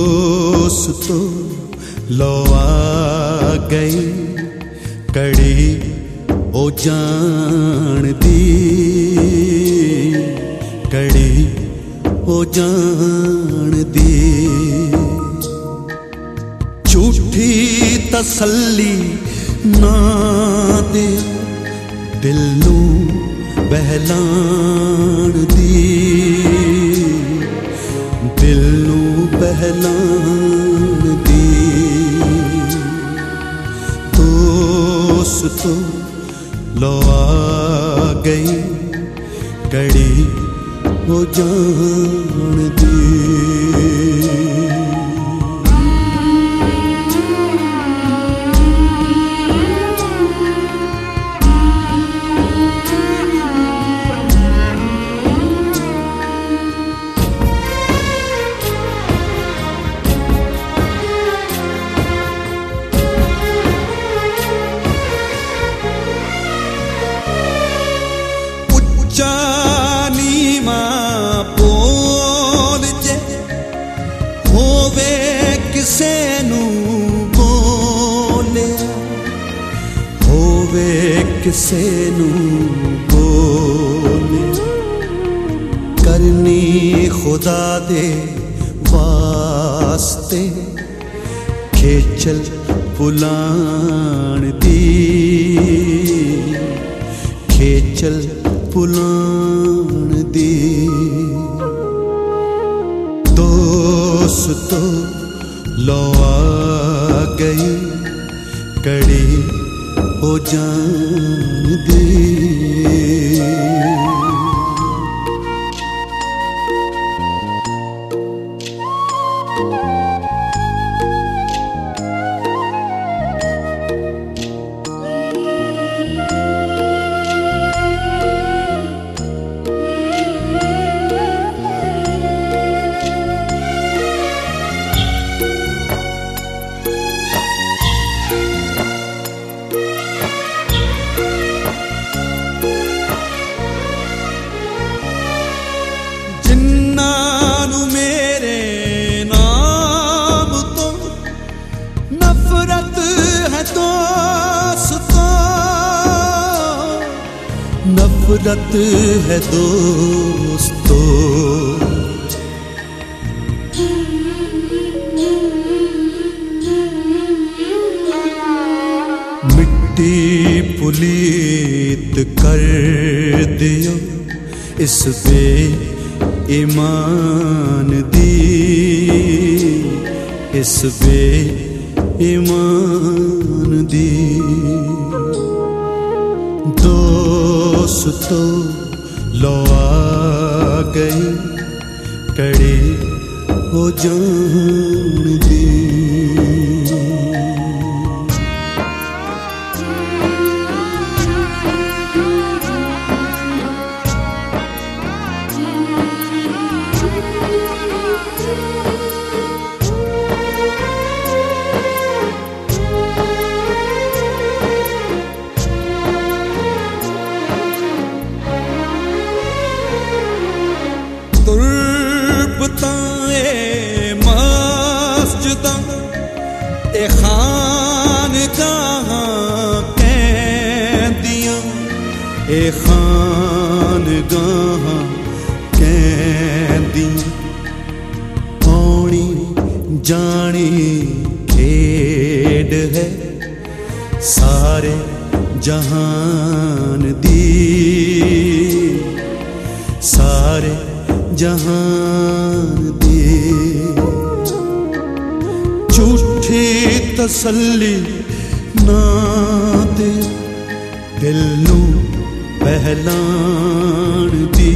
दोस्तो लो आ गई कड़ी ओ जान दी, कड़ी ओ जान दी। झूठी तसल्ली ना दे दिल नू बहलान दी, दिल नू बहलान दी। दोस्तो लो आ गई कड़ी वो जान दी। किसे नू बोले होवे किसे नू बोले, करनी खुदा दे वास्ते खेचल पुलान दी, खेचल पुलान दी। दोस्तो लो आ गई कड़ी हो जान दी। नफरत है दोस्तों, नफरत है दोस्तों। मिट्टी पुलीत कर दियो इस बेईमान दी, इस ईमान दी। दोस्तो लो आ गई कड़ी हो जान दी। मस्जिद ए खानगाह कहदियां, ए खानगाह कहदियां। आनी जानी खेड है सारे जहान दी, सारे जहान दी। झूठी तसल्ली ना दे दिल नू बहलान दी,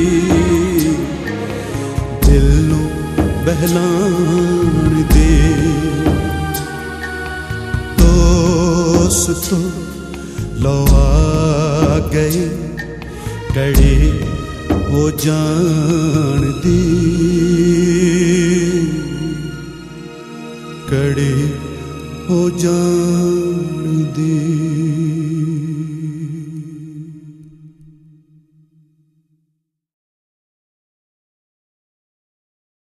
दिल नू बहलान दे। दोस्तो लो आ गई कड़ी वो जान दी, कड़ी वो जान दी।